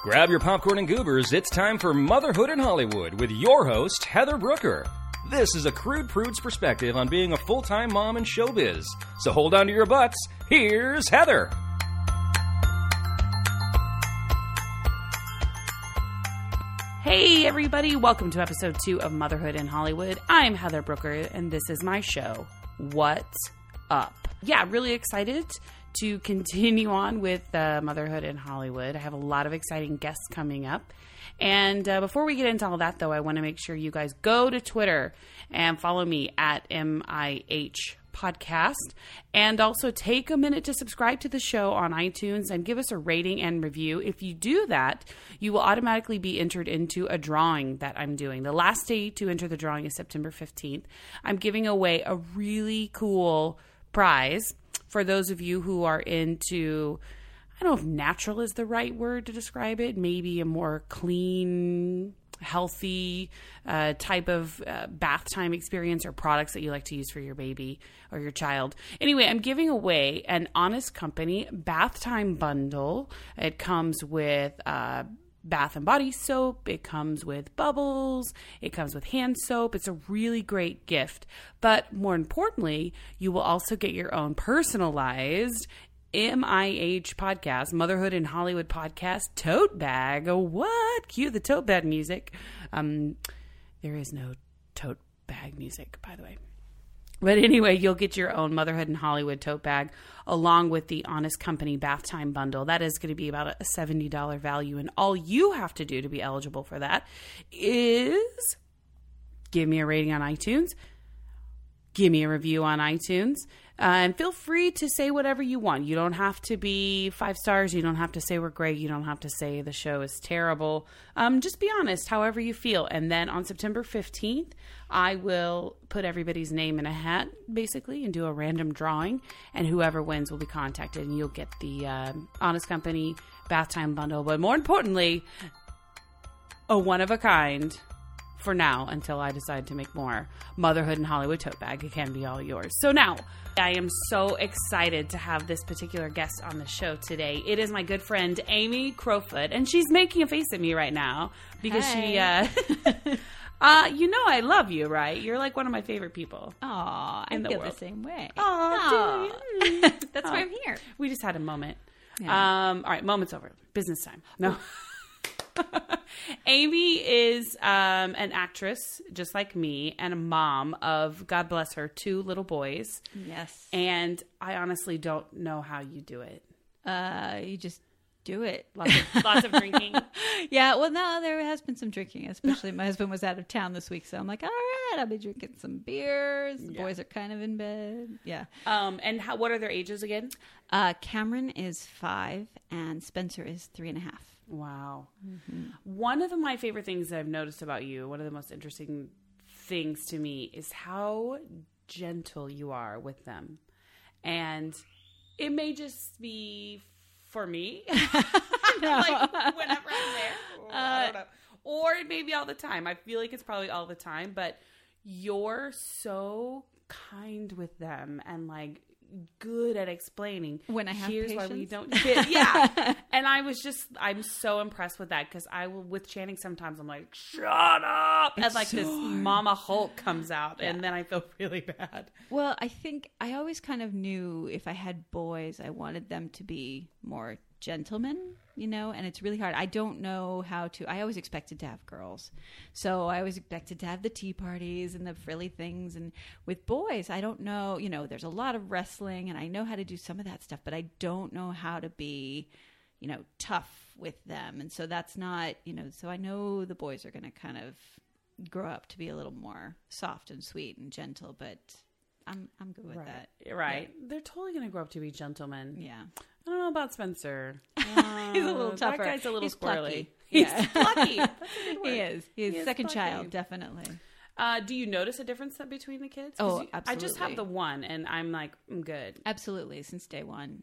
Grab your popcorn and goobers, it's time for Motherhood in Hollywood with your host, Heather Brooker. This is a crude prude's perspective on being a full-time mom in showbiz. So hold on to your butts, here's Heather. Hey everybody, welcome to episode 2 of Motherhood in Hollywood. I'm Heather Brooker and this is my show, What's Up? Yeah, really excited to continue on with Motherhood in Hollywood. I have a lot of exciting guests coming up. And before we get into all that, though, I want to make sure you guys go to Twitter and follow me at MIH Podcast. And also take a minute to subscribe to the show on iTunes and give us a rating and review. If you do that, you will automatically be entered into a drawing that I'm doing. The last day to enter the drawing is September 15th. I'm giving away a really cool prize for those of you who are into, I don't know if natural is the right word to describe it, maybe a more clean, healthy type of bath time experience or products that you like to use for your baby or your child. Anyway, I'm giving away an Honest Company bath time bundle. It comes with bath and body soap. It comes with bubbles. It comes with hand soap. It's a really great gift. But more importantly, you will also get your own personalized MIH podcast, Motherhood in Hollywood podcast tote bag. What? Cue the tote bag music. There is no tote bag music, by the way. But anyway, you'll get your own Motherhood in Hollywood tote bag along with the Honest Company bath time bundle. That is going to be about a $70 value. And all you have to do to be eligible for that is give me a rating on iTunes, give me a review on iTunes, and feel free to say whatever you want. You don't have to be 5 stars. You don't have to say we're great. You don't have to say the show is terrible. Just be honest, however you feel. And then on September 15th, I will put everybody's name in a hat, basically, and do a random drawing. And whoever wins will be contacted, and you'll get the Honest Company bath time bundle. But more importantly, a one-of-a-kind, for now, until I decide to make more, Motherhood in Hollywood tote bag. It can be all yours. So now, I am so excited to have this particular guest on the show today. It is my good friend, Amy Crowfoot, and she's making a face at me right now because she, you know I love you, right? You're like one of my favorite people. Aw, I feel the same way. Aw, that's why I'm here. We just had a moment. Yeah. All right, moment's over. Business time. No. Amy is an actress just like me and a mom of, God bless her, 2 little boys. Yes. And I honestly don't know how you do it. You just do it. Lots of drinking. Yeah, well, no, there has been some drinking, especially my husband was out of town this week, so I'm like, all right, I'll be drinking some beers. The boys are kind of in bed. Yeah. And what are their ages again? Cameron is 5 and Spencer is 3.5. Wow. Mm-hmm. One of my favorite things that I've noticed about you, one of the most interesting things to me, is how gentle you are with them. And it may just be for me, like whenever I'm there. I don't know. Or it may be all the time. I feel like it's probably all the time, but you're so kind with them and like good at explaining when I have here's patience. Why we don't get, yeah. And I'm so impressed with that because with Channing sometimes I'm like, shut up, and like this Mama Hulk comes out, and then I feel really bad. Well, I think I always kind of knew if I had boys, I wanted them to be more gentlemen, you know, and it's really hard. I don't know how to. I always expected to have girls, so I always expected to have the tea parties and the frilly things. And with boys, I don't know, you know, there's a lot of wrestling and I know how to do some of that stuff, but I don't know how to be, you know, tough with them. And so that's not, you know, so I know the boys are going to kind of grow up to be a little more soft and sweet and gentle, but I'm good with that. Right. Yeah. They're totally going to grow up to be gentlemen. Yeah. I don't know about Spencer. He's a little tougher. That guy's a little He's squirrely. Plucky. He's Yeah. plucky. That's a good word. He is. He's second plucky. child, definitely. Do you notice a difference between the kids? Oh, I just have absolutely. the one, and I'm like, I'm good. Absolutely, since day one.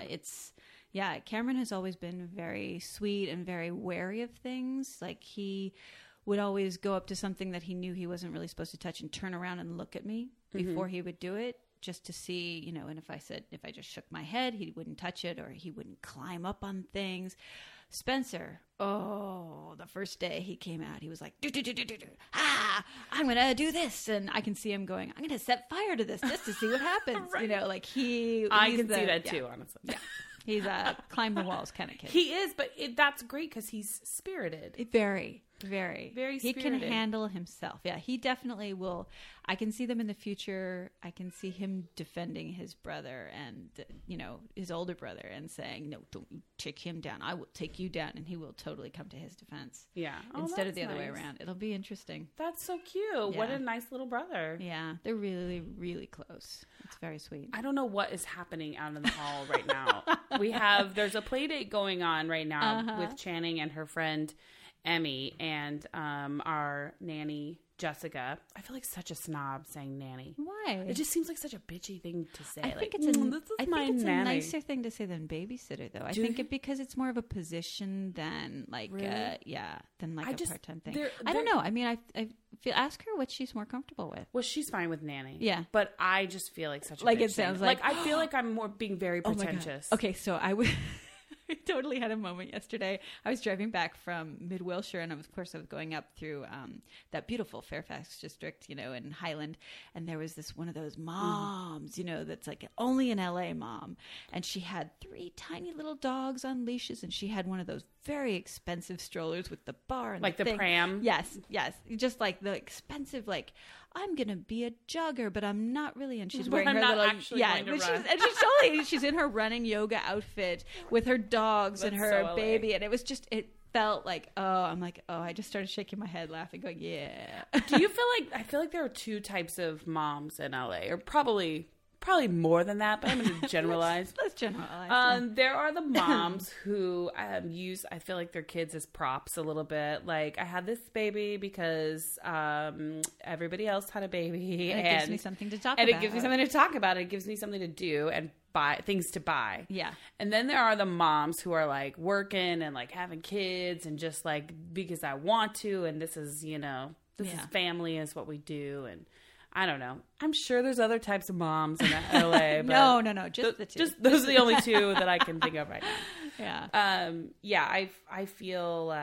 Cameron has always been very sweet and very wary of things. Like he would always go up to something that he knew he wasn't really supposed to touch and turn around and look at me before he would do it, just to see, you know, and if I just shook my head, he wouldn't touch it or he wouldn't climb up on things. Spencer, the first day he came out, he was like, I'm going to do this. And I can see him going, I'm going to set fire to this just to see what happens. Right. You know, like I can see that too, honestly. Yeah. He's a climb the walls kind of kid. He is, but that's great because he's spirited. Very, very. Very He can spirited. handle himself. Yeah, he definitely will. I can see them in the future. I can see him defending his brother and, you know, his older brother and saying, no, don't you take him down. I will take you down. And he will totally come to his defense. Yeah. Instead of that's the other way nice. around. It'll be interesting. That's so cute. What Yeah. a nice little brother. Yeah, they're really, really close. It's very sweet. I don't know what is happening out in the hall right now. There's a play date going on right now with Channing and her friend Emmy and our nanny Jessica. I feel like such a snob saying nanny. Why? It just seems like such a bitchy thing to say. I like, think it's a nicer thing to say than babysitter, though. I think because it's more of a position than like, Really? than like a part-time thing. they're- I don't know. I mean, I feel ask her what she's more comfortable with. Well, she's fine with nanny. Yeah. But I just feel like such a Like, bitch it sounds thing. like- I feel like I'm more being very Oh my God. pretentious. Okay, so I totally had a moment yesterday. I was driving back from Mid-Wilshire, and of course I was going up through that beautiful Fairfax district, you know, in Highland, and there was this one of those moms, you know, that's like only an LA mom, and she had 3 tiny little dogs on leashes, and she had one of those very expensive strollers with the bar and Like the thing. pram? Yes, just like the expensive, like, I'm gonna be a jogger, but I'm not really. And she's But wearing I'm her not little actually going to but run. she's in her running yoga outfit with her dogs and That's her so LA. baby, and it felt like I just started shaking my head, laughing, going, yeah. Do you feel like I feel like there are 2 types of moms in LA, or probably more than that, but I'm going to generalize. Let's generalize. There are the moms who use, I feel like, their kids as props a little bit. Like, I had this baby because everybody else had a baby. And it gives me something to talk and about. it gives me something to talk about. It gives me something to do and things to buy. Yeah. And then there are the moms who are like working and like having kids and just like, because I want to, and this is, you know, this is family is what we do. And I don't know. I'm sure there's other types of moms in LA. But no, just the 2. Just those are the only 2 that I can think of right now. Yeah. I feel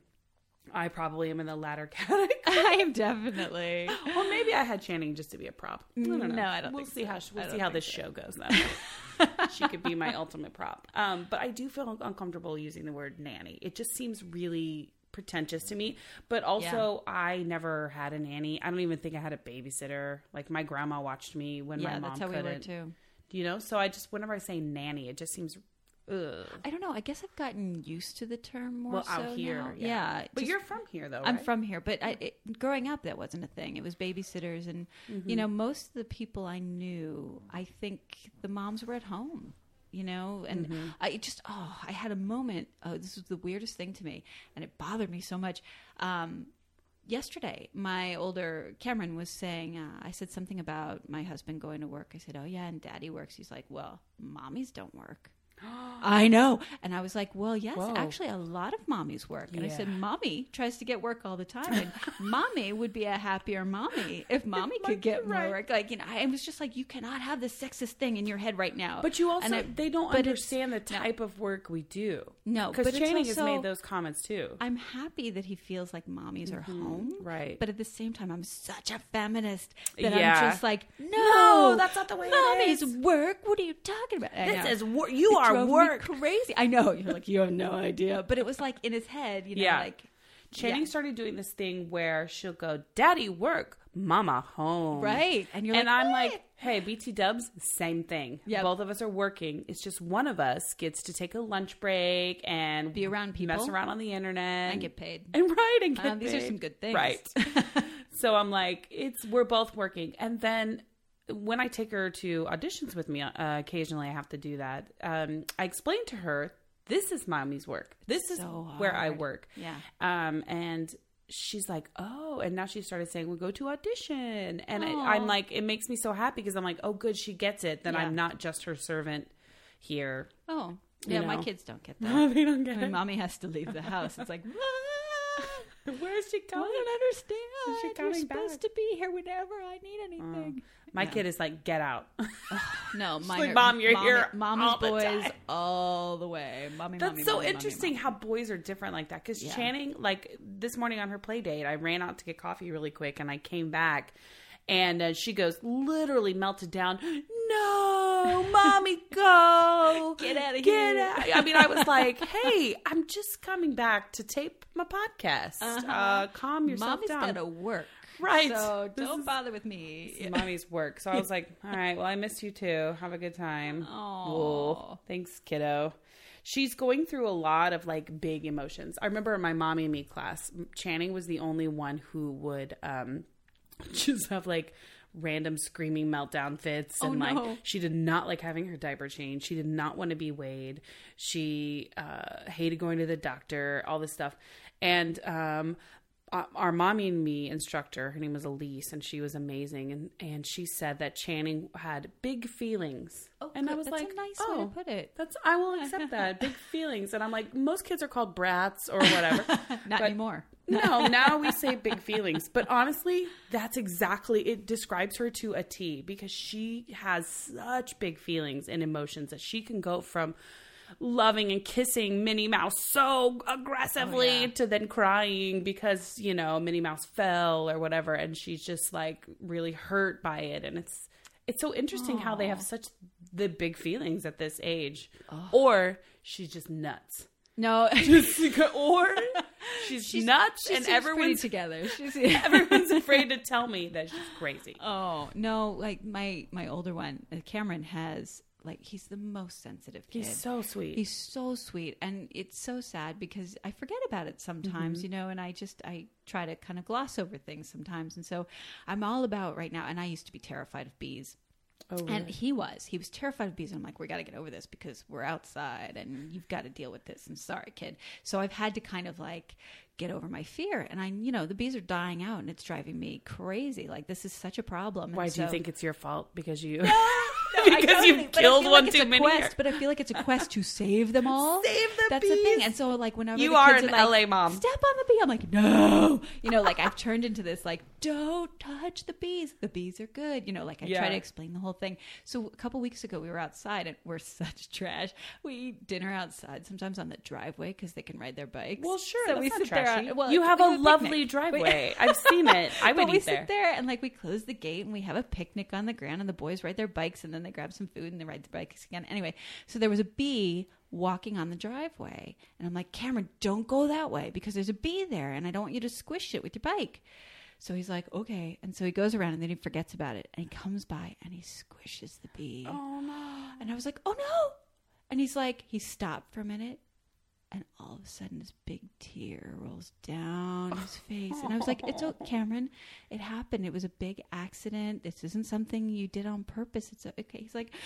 I probably am in the latter category. I am definitely. Well, maybe I had Channing just to be a prop. I don't know. No, I don't We'll think see so. how I we'll don't see how think this so. show goes. Then she could be my ultimate prop. But I do feel uncomfortable using the word nanny. It just seems really pretentious to me, but also I never had a nanny. I don't even think I had a babysitter. Like, my grandma watched me when my mom that's how couldn't. we were too. You know, so I just, whenever I say nanny, it just seems ugh. I don't know. I guess I've gotten used to the term more. Well, so out here, now. yeah. But just- you're from here, though, I'm right? from here, but growing up, that wasn't a thing. It was babysitters, and you know, most of the people I knew, I think the moms were at home. You know, and I had a moment. Oh, this was the weirdest thing to me, and it bothered me so much. Yesterday, my older Cameron was saying, I said something about my husband going to work. I said, oh yeah, and daddy works. He's like, well, mommies don't work. I know. And I was like, well, yes, Whoa. actually a lot of mommies work. And I Yeah. said, mommy tries to get work all the time. And mommy would be a happier mommy if mommy could get more work. Like, you know, I was just like, you cannot have this sexist thing in your head right now. But you also, And they don't but it's- understand the type of work we do. No, Because but it's Channing has also- made those comments too. I'm happy that he feels like mommies are home. Right. But at the same time, I'm such a feminist that Yeah. I'm just like, No, that's not the way it mommies is. work. What are you talking about? I This know. is work. You It are drove me work. crazy. I know. You're like, you have no idea. But it was like in his head, you know, Yeah. like Channing yeah. started doing this thing where she'll go, "Daddy work, Mama home." Right. And you're like, I'm "What?" like, hey, BT Dubs, same thing. Yep. Both of us are working. It's just one of us gets to take a lunch break and Be around people. mess around on the internet, and get paid. and get These are paid. some good things. Right. So I'm like, we're both working, and then when I take her to auditions with me, occasionally I have to do that. I explain to her, this is mommy's work. This is So where I hard. work. Yeah. And she's like, oh, and now she started saying, we'll go to audition. And Aw. I'm like, it makes me so happy because I'm like, oh, good, she gets it. Then Yeah. I'm not just her servant here. Oh, You yeah. My know. kids don't get that. They don't I get mean, it. mommy has to leave the house. It's like, Where is she I going? don't understand. Is she You're coming supposed to be here whenever I need anything. My kid is like, get out. No, mine like, are- Mom, you're here Mama's all the boys time. all the way. Mommy, That's mommy, so mommy, interesting mommy, how boys are different like that. Because Yeah. Channing, like this morning on her play date, I ran out to get coffee really quick and I came back and she goes, literally melted down. No, mommy, go. Get out of Get here. out. I mean, I was like, hey, I'm just coming back to tape my podcast. Calm yourself Mommy's down. gotta work. Right. So This don't is- bother with me. This is mommy's work. So I was like, all right, well, I miss you too. Have a good time. Aw. Whoa. Thanks, kiddo. She's going through a lot of like big emotions. I remember in my Mommy and Me class, Channing was the only one who would just have like random screaming meltdown fits. And no. like, she did not like having her diaper changed. She did not want to be weighed. She hated going to the doctor, all this stuff. And our Mommy and Me instructor, her name was Elise, and she was amazing. And she said that Channing had big feelings. Oh, and I good. was That's like, a nice way to put it. I will accept that. Big feelings. And I'm like, most kids are called brats or whatever. Not But anymore. No, now we say big feelings. But honestly, that's exactly, it describes her to a T because she has such big feelings and emotions that she can go from loving and kissing Minnie Mouse so aggressively to then crying because, you know, Minnie Mouse fell or whatever. And she's just like really hurt by it. And it's so interesting how they have such the big feelings at this age. Or she's just nuts. No. Or she's nuts She and seems pretty everyone's together. She's everyone's afraid to tell me that she's crazy. Oh no! Like my older one, Cameron, has like he's the most sensitive kid. He's so sweet. He's so sweet, and it's so sad because I forget about it sometimes, you know. And I try to kind of gloss over things sometimes, and so I'm all about right now. And I used to be terrified of bees. Oh, really? And he was terrified of bees. And I'm like, we got to get over this because we're outside and you've got to deal with this. I'm sorry, kid. So I've had to kind of like get over my fear. And the bees are dying out and it's driving me crazy. Like this is such a problem. Why and do you think it's your fault? Because you I because don't you've think- but I killed feel one like it's too a many. quest, but I feel like it's a quest to save them all. Save the That's bees. the thing. And so like whenever You the are kids an are like, LA mom. Step on the bee. I'm like, no. Like I've turned into this like, don't touch the bees. The bees are good. Like I try to explain the whole thing. So a couple weeks ago we were outside and we're such trash. We eat dinner outside sometimes on the driveway because they can ride their bikes. Well, sure. So That's we not sit trashy. there. Well, you have we a picnic. lovely driveway. I've seen it. I would But we eat there. sit there and like we close the gate and we have a picnic on the ground and the boys ride their bikes and then they grab some food and they ride their bikes again. Anyway, so there was a bee walking on the driveway and I'm like, Cameron, don't go that way because there's a bee there and I don't want you to squish it with your bike. So he's like, okay. And so he goes around and then he forgets about it and he comes by and he squishes the bee. Oh no. And I was like, oh no. And he's like, he stopped for a minute. And all of a sudden, this big tear rolls down his face. And I was like, it's okay, Cameron. It happened. It was a big accident. This isn't something you did on purpose. It's okay. He's like,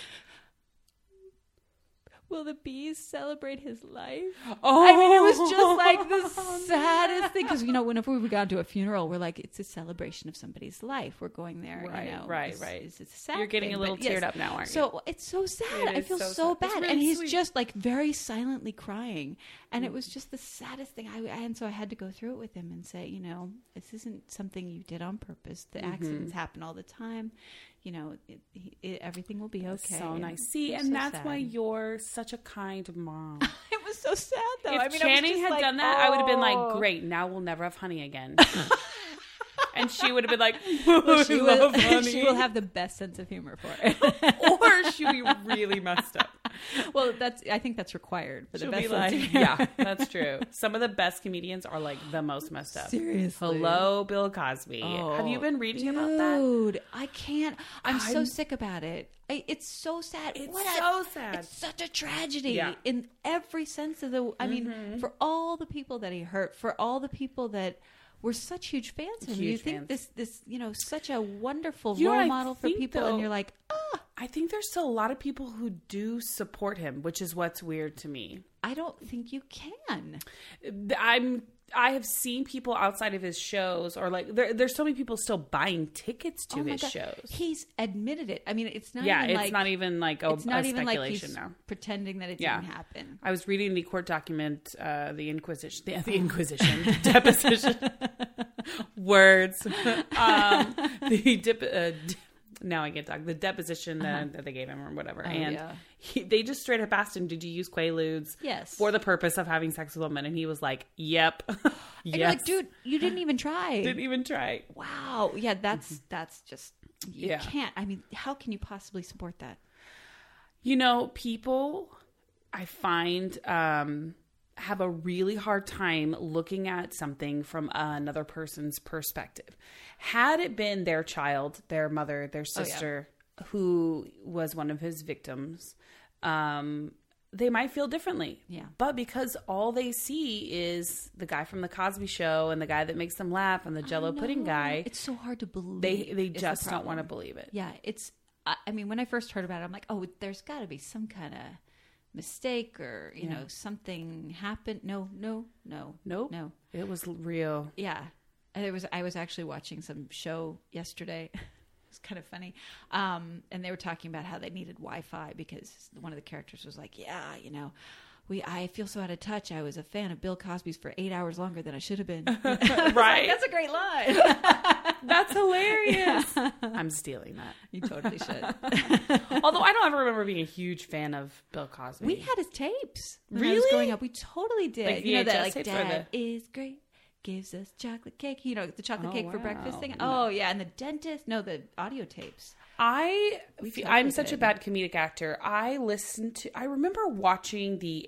will the bees celebrate his life? Oh. I mean, it was just like the saddest thing. Because, whenever we got to a funeral, we're like, it's a celebration of somebody's life. We're going there. Right. It's a sad You're getting thing, a little but yes. teared up now, aren't you? So it's so sad. It I is feel so so sad. It's bad. really And he's sweet. just like very silently crying. And it was just the saddest thing. And so I had to go through it with him and say, this isn't something you did on purpose. The accidents happen all the time. Everything will be okay. So And nice. See, it was and so that's sad. why you're such a kind mom. It was so sad, though. If I was Channing just had like, done that, I would have been like, oh. great, now we'll never have honey again. And she would have been like, Well, she will have the best sense of humor for it. Or she'll be really messed up. Well, I think that's required for the She'll best be sense like, of humor. yeah, that's true. Some of the best comedians are like the most messed up. Seriously. Hello, Bill Cosby. Have you been reading about that? Dude, I can't. I'm so sick about it. It's so sad. It's so sad. It's such a tragedy Yeah. in every sense of the. I mean, for all the people that he hurt, for all the people that were such huge fans of him. Huge You think fans. this such a wonderful You know role what I model for think, people, though? and you're like, I think there's still a lot of people who do support him, which is what's weird to me. I don't think you can. I have seen people outside of his shows, or like there's so many people still buying tickets to his shows. He's admitted it. I mean, it's not. Yeah, even it's not even like a it's not even like speculation he's now. pretending that it didn't happen. I was reading the court document, the Inquisition, deposition, words, now I can't talk. The deposition that they gave him or whatever. They just straight up asked him, did you use Quaaludes for the purpose of having sex with women? And he was like, yep. Yes. You're like, dude, you didn't even try. Didn't even try. Wow. Yeah, that's just, you can't. I mean, how can you possibly support that? You know, people, I find, have a really hard time looking at something from another person's perspective. Had it been their child, their mother, their sister, who was one of his victims, they might feel differently. Yeah. But because all they see is the guy from the Cosby Show and the guy that makes them laugh and the Jell-O pudding guy, it's so hard to believe. They just don't want to believe it. Yeah, I mean, when I first heard about it, I'm like, oh, there's got to be some kind of mistake or you know, something happened. No. It was real. Yeah. I was actually watching some show yesterday. It's kind of funny. And they were talking about how they needed Wi-Fi because one of the characters was like, yeah, you know, I feel so out of touch. I was a fan of Bill Cosby's for 8 hours longer than I should have been. Right. Like, that's a great line. That's hilarious. Yeah. I'm stealing that. You totally should. Although I don't ever remember being a huge fan of Bill Cosby. We had his tapes when really? I was growing up. We totally did. Like you know that, like, tapes Dad is great. Gives us chocolate cake. You know, the chocolate cake for breakfast thing. No. Oh, yeah. And the dentist. No, the audio tapes. I'm such a bad comedic actor. I remember watching the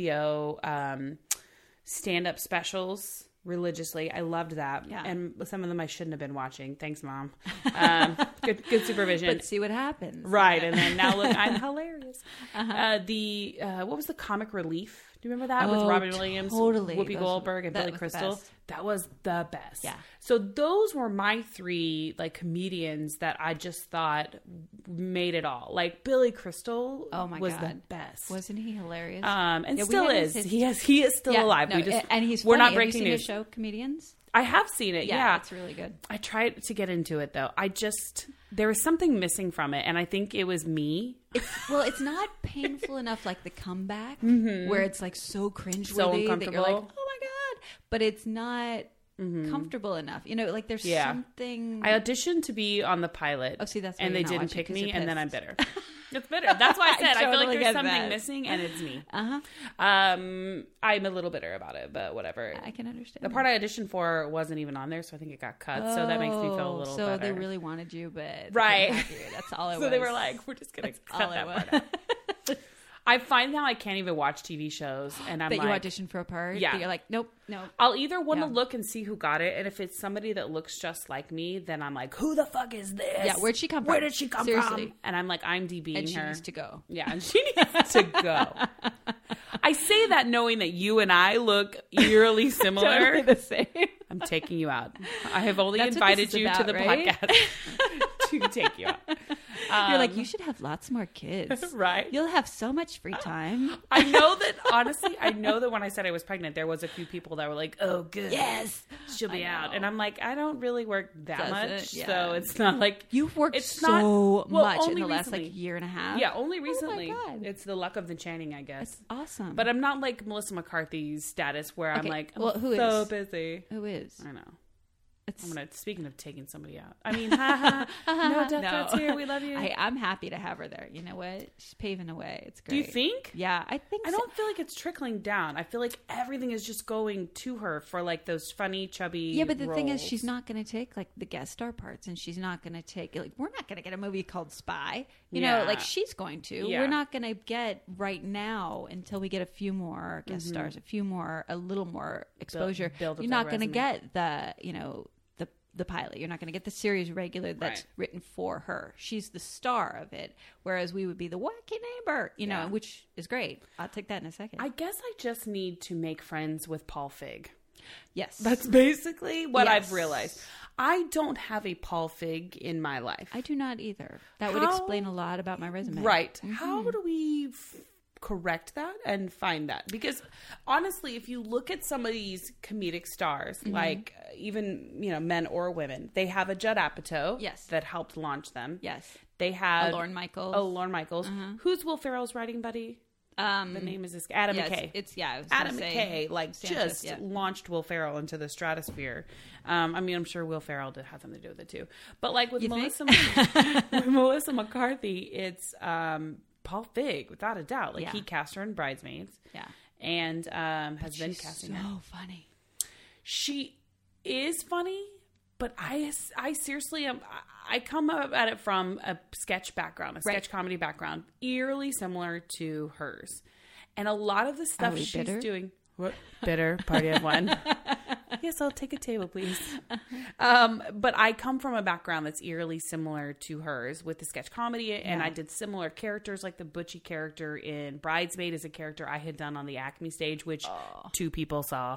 HBO stand-up specials religiously. I loved that. Yeah. And some of them I shouldn't have been watching. Thanks, Mom. Good supervision. But see what happens. Right. And then now look, I'm hilarious. What was the Comic Relief? Do you remember that with Robin Williams, totally. Whoopi Goldberg, and Billy Crystal? That was the best. Yeah. So those were my three like comedians that I just thought made it all. Like Billy Crystal was the best. Wasn't he hilarious? And still is. He is still alive. No, and he's we're funny. not breaking Have you news. seen the show Comedians? I have seen it. Yeah, it's really good. I tried to get into it though. There was something missing from it, and I think it was me. It's not painful enough like the comeback, where it's like so cringeworthy so uncomfortable. that you're like, oh my god, but it's not comfortable enough. You know, like there's something. I auditioned to be on the pilot. Oh, see, that's why and you're they not didn't pick me, and then I'm bitter. It's bitter. That's why I said I feel like there's something missing, and it's me. I'm a little bitter about it, but whatever. I can understand. The part I auditioned for wasn't even on there, so I think it got cut. So that makes me feel a little better. So they really wanted you, but right. That's all it was. So they were like, "We're just gonna cut that part out." I find now I can't even watch TV shows, and I'm that like, you audition for a part. Yeah, that you're like, nope. I'll either want to look and see who got it, and if it's somebody that looks just like me, then I'm like, who the fuck is this? Yeah, where'd she come from? Where did she come from? And I'm like, I'm DBing her. And she needs to go. Yeah, and she needs to go. I say that knowing that you and I look eerily similar. Totally the same. I'm taking you out. I have only invited you to the podcast to take you out. You're like, you should have lots more kids. Right. You'll have so much free time. I know that, honestly, when I said I was pregnant, there was a few people that were like, oh, good. Yes. She'll be out. And I'm like, I don't really work that much. Yeah. So it's not like. You've worked so much in the last like year and a half. Yeah, only recently. Oh my God. It's the luck of the Channing, I guess. That's awesome. But I'm not like Melissa McCarthy's status where I'm like, I'm so busy. Who is? I know. Speaking of taking somebody out, I mean, no death threats here. We love you. I'm happy to have her there. You know what? She's paving the way. It's great. Do you think? Yeah, I think. I don't feel like it's trickling down. I feel like everything is just going to her for like those funny, chubby. Yeah, but the roles. thing is, she's not going to take like the guest star parts, and she's not going to take like we're not going to get a movie called Spy. You know, like she's going to. Yeah. We're not going to get right now until we get a few more guest stars, a little more exposure. You're not going to get the pilot. You're not going to get the series regular that's written for her. She's the star of it, whereas we would be the wacky neighbor, you know, which is great. I'll take that in a second. I guess I just need to make friends with Paul Feig. Yes. That's basically what Yes. I've realized. I don't have a Paul Fig in my life. I do not either. That would explain a lot about my resume. Right. Mm-hmm. How do we correct that and find that? Because honestly, if you look at some of these comedic stars, like even, men or women, they have a Judd Apatow Yes. that helped launch them. Yes. They have Lorne Michaels. Lorne Michaels. Who's Will Ferrell's writing buddy? The name is Adam McKay. I was Adam gonna McKay, say Sanchez, just launched Will Ferrell into the stratosphere. I'm sure Will Ferrell did have something to do with it too. But like with Melissa McCarthy, it's Paul Fig, without a doubt. Like he cast her in Bridesmaids. Yeah. And has been casting her. So funny. She is funny, but I seriously am. I come up at it from a sketch background, a sketch comedy background, eerily similar to hers. And a lot of the stuff she's doing. What? Bitter, party of one. Yes, I'll take a table, please. But I come from a background that's eerily similar to hers with the sketch comedy, and I did similar characters, like the Butchie character in Bridesmaid is a character I had done on the Acme stage, which 2 people saw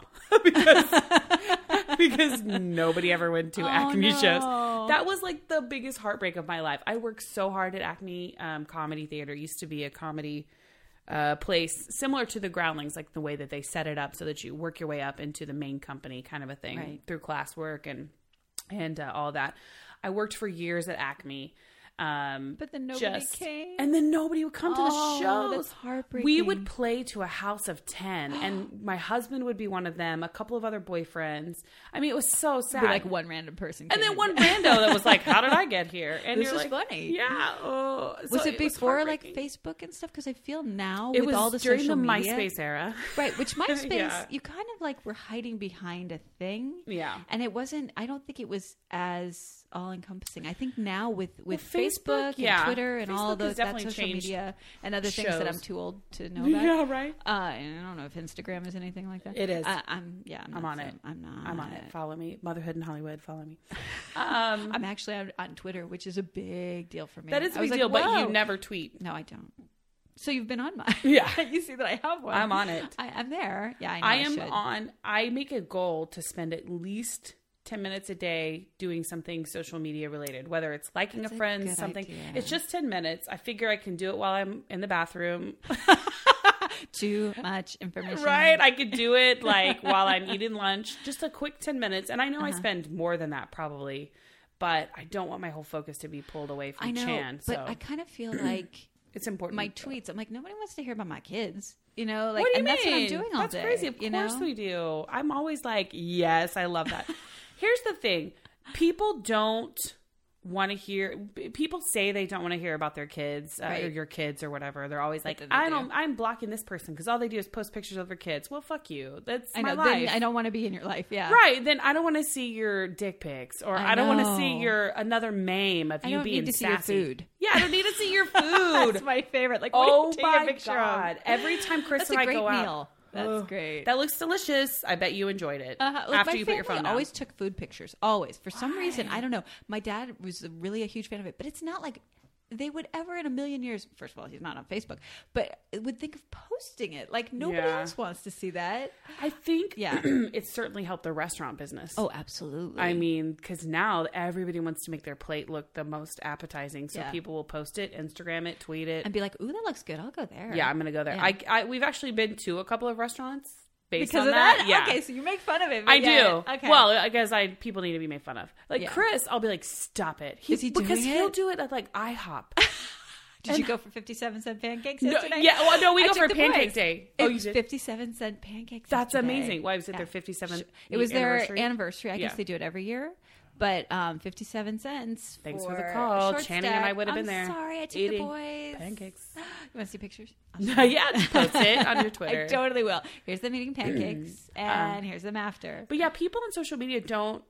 because nobody ever went to Acme shows. That was like the biggest heartbreak of my life. I worked so hard at Acme Comedy Theater. It used to be a comedy place similar to the Groundlings, like the way that they set it up so that you work your way up into the main company kind of a thing through classwork and all that. I worked for years at Acme. But then nobody came. And then nobody would come to the shows. That's heartbreaking. We would play to a house of 10, and my husband would be one of them, a couple of other boyfriends. I mean, it was so sad. Like one random person and then one rando that was like, how did I get here? And this you're was like, funny. Yeah. Was it before like Facebook and stuff? Because I feel now with all the during social the media, MySpace era. Right, which MySpace, you kind of like were hiding behind a thing. Yeah. And it wasn't, I don't think it was as all-encompassing. I think now with Facebook, and Twitter and Facebook all those that definitely social changed media and other things that I'm too old to know about. Yeah, right. And I don't know if Instagram is anything like that. It is. I'm on it. I'm not. I'm on it. Follow me. Motherhood in Hollywood. Follow me. I'm actually on Twitter, which is a big deal for me. That is a big deal, but you never tweet. No, I don't. So you've been on mine. Yeah. You see that I have one. I'm on it. I'm there. Yeah, I am on. I make a goal to spend at least 10 minutes a day doing something social media related, whether it's liking a friend, something. Idea. It's just 10 minutes. I figure I can do it while I'm in the bathroom. Too much information. Right. I could do it like while I'm eating lunch, just a quick 10 minutes. And I know I spend more than that probably, but I don't want my whole focus to be pulled away from Chan. But so I kind of feel like it's important. My tweets, I'm like, nobody wants to hear about my kids. Like, what do you mean? That's what I'm doing all That's day. crazy. Of course we do. I'm always like, yes, I love that. Here's the thing. People don't want to hear, people say they don't want to hear about their kids or your kids or whatever. They're always like, I'm blocking this person because all they do is post pictures of their kids. Well, fuck you. That's my life. Then I don't want to be in your life. Yeah. Right. Then I don't want to see your dick pics or I don't want to see another meme of you being sassy. See your food. Yeah, I don't need to see your food. That's my favorite. Like, oh my God. Every time Chris and I go out. That's great. That looks delicious. I bet you enjoyed it after you put your phone down. I always took food pictures. Always. For some reason, I don't know. My dad was really a huge fan of it, but it's not like they would ever in a million years. First of all, he's not on Facebook, but would think of posting it. Like nobody else wants to see that. I think it's certainly helped the restaurant business. Oh, absolutely. I mean, because now everybody wants to make their plate look the most appetizing. So people will post it, Instagram it, tweet it. And be like, ooh, that looks good. I'll go there. Yeah, I'm going to go there. Yeah. We've actually been to a couple of restaurants. Because of that? Yeah. Okay, so you make fun of it. I do. Okay. Well, I guess people need to be made fun of. Like Chris, I'll be like, stop it. Is he doing because it? He'll do it at like IHOP. Did you go for 57-cent pancakes yesterday? Yeah, well, no, we go for Pancake Day. Oh, you did? 57-cent pancakes. That's amazing. Why was it their 57th? It was their anniversary. I guess they do it every year. But 57 cents. Thanks for the call. Channing and I would have been there. Sorry, I took the boys. Pancakes. You want to see pictures? Yeah, post it on your Twitter. I totally will. Here's them eating pancakes, and here's them after. But yeah, people on social media don't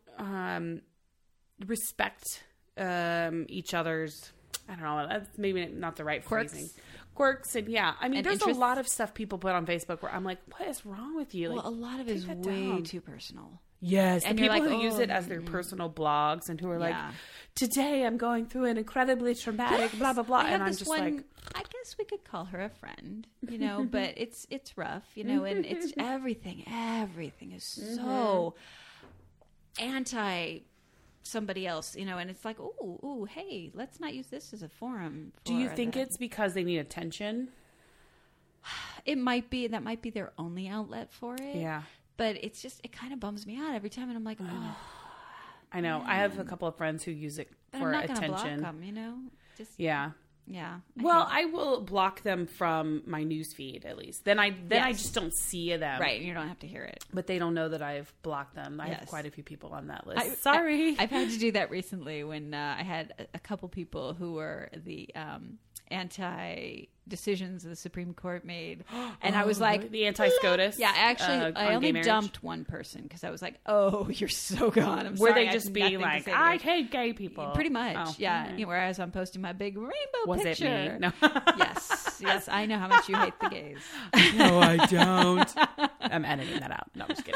respect each other's. I don't know. That's maybe not the right phrasing. Quirks and I mean, there's a lot of stuff people put on Facebook where I'm like, what is wrong with you? Well, a lot of it is way too personal. Yes, and the people who use it as their personal blogs and who are like, today I'm going through an incredibly traumatic blah, blah, blah. And I'm just like... I guess guess we could call her a friend, you know, but it's rough, you know, and it's everything is so anti somebody else, you know, and it's like, ooh, hey, let's not use this as a forum. Do you think it's because they need attention? It might be. That might be their only outlet for it. Yeah. But it's just, it kind of bums me out every time. And I'm like, oh. I know. Man. I have a couple of friends who use it for I'm not attention. Block them, you know? Just, yeah. Yeah. Well, I will block them from my news feed at least. Then I just don't see them. Right. You don't have to hear it. But they don't know that I've blocked them. I have quite a few people on that list. Sorry. I've had to do that recently when I had a couple people who were the anti-decisions the Supreme Court made. And I was like... The anti-SCOTUS? Yeah, actually, I only dumped one person because I was like, oh, you're so gone. I'm sorry. Were they just being like, I hate gay people? Pretty much, yeah. You know, whereas I'm posting my big rainbow picture. Was it me? No. Yes, I know how much you hate the gays. No, I don't. I'm editing that out. No, I'm just kidding.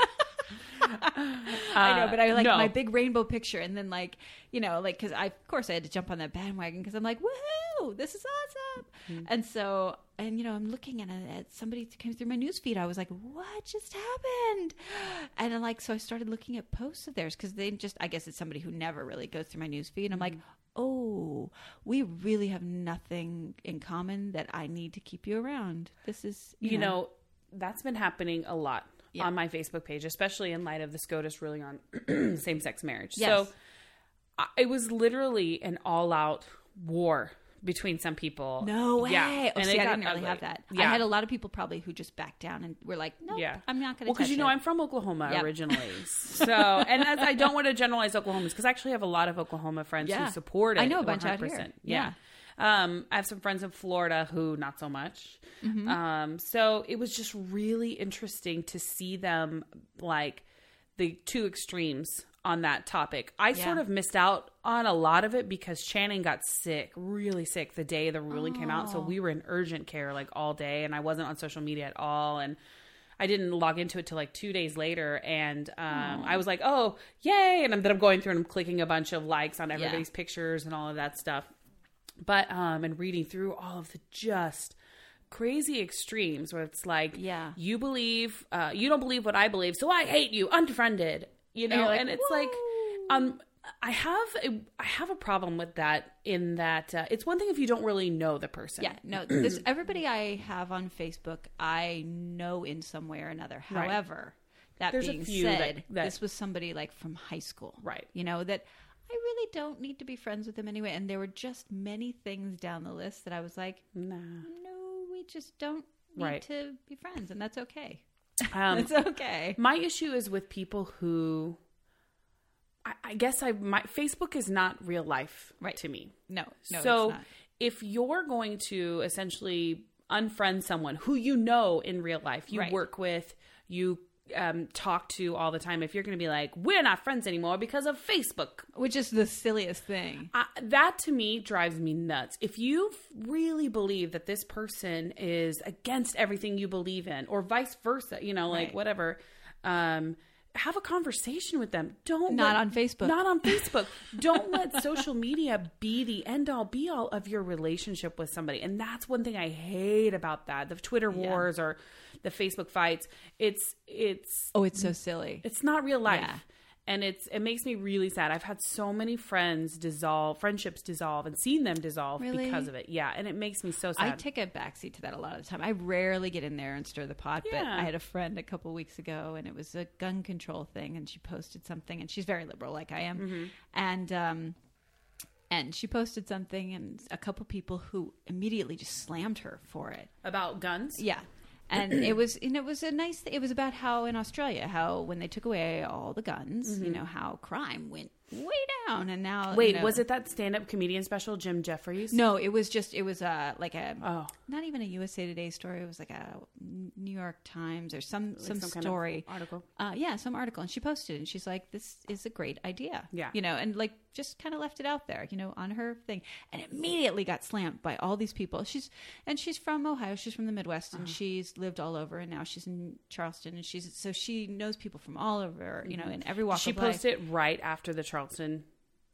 I know, but I like my big rainbow picture, and then like, you know, like, because of course I had to jump on that bandwagon because I'm like, woohoo, this is awesome. And so, and you know, I'm looking at somebody came through my news feed. I was like, what just happened? And I'm like, so I started looking at posts of theirs because they just, I guess it's somebody who never really goes through my news feed. And I'm like, oh, we really have nothing in common that I need to keep you around. This is, you know, that's been happening a lot. On my Facebook page, especially in light of the SCOTUS ruling on same-sex marriage. Yes. So it was literally an all-out war between some people. No way. Yeah. Oh, see, I didn't really have that. Yeah. I had a lot of people probably who just backed down and were like, no, I'm not going to touch it. Well, because, you know, I'm from Oklahoma originally. So, and as I don't want to generalize Oklahomans, because I actually have a lot of Oklahoma friends who support it. I know a bunch out here. Yeah. I have some friends in Florida who not so much. So it was just really interesting to see them like the two extremes on that topic. I sort of missed out on a lot of it because Channing got sick, really sick the day the ruling came out. So we were in urgent care like all day and I wasn't on social media at all. And I didn't log into it till like 2 days later. And I was like, oh, yay. And then I'm going through and I'm clicking a bunch of likes on everybody's pictures and all of that stuff. But, and reading through all of the just crazy extremes where it's like, you believe, you don't believe what I believe, so I hate you, unfriended, you know, and it's like, I have a problem with that in that, it's one thing if you don't really know the person. Yeah, no, everybody I have on Facebook, I know in some way or another. However, that There's being said, this was somebody like from high school, right? You know, that I really don't need to be friends with him anyway. And there were just many things down the list that I was like, no, we just don't need to be friends. And that's okay. It's okay. My issue is with people who, I guess Facebook is not real life to me. No, so it's not. If you're going to essentially unfriend someone who you know in real life, you work with, you talk to all the time, if you're going to be like, we're not friends anymore because of Facebook, which is the silliest thing, that to me drives me nuts. If you really believe that this person is against everything you believe in, or vice versa, you know, like whatever, have a conversation with them. Not on Facebook. Don't let social media be the end all be all of your relationship with somebody. And that's one thing I hate about that. The Twitter wars or the Facebook fights. It's so silly. It's not real life. Yeah. And it makes me really sad. I've had so many friendships dissolve and seen them dissolve because of it. Yeah. And it makes me so sad. I take a backseat to that a lot of the time. I rarely get in there and stir the pot, but I had a friend a couple weeks ago and it was a gun control thing and she posted something and she's very liberal like I am. And she posted something and a couple people who immediately just slammed her for it. About guns? Yeah. And it was a nice thing. It was about how in Australia, how when they took away all the guns, you know, how crime went way down. And now, was it that stand-up comedian special, Jim Jeffries? No, it was not even a USA Today story. It was like a New York Times or some story. Kind of article. Some article. And she posted it and she's like, this is a great idea. Yeah. You know, and like just kind of left it out there, you know, on her thing. And immediately got slammed by all these people. She's from Ohio. She's from the Midwest and she's lived all over and now she's in Charleston and so she knows people from all over, you know, in every walk of life. She posted it right after the Charleston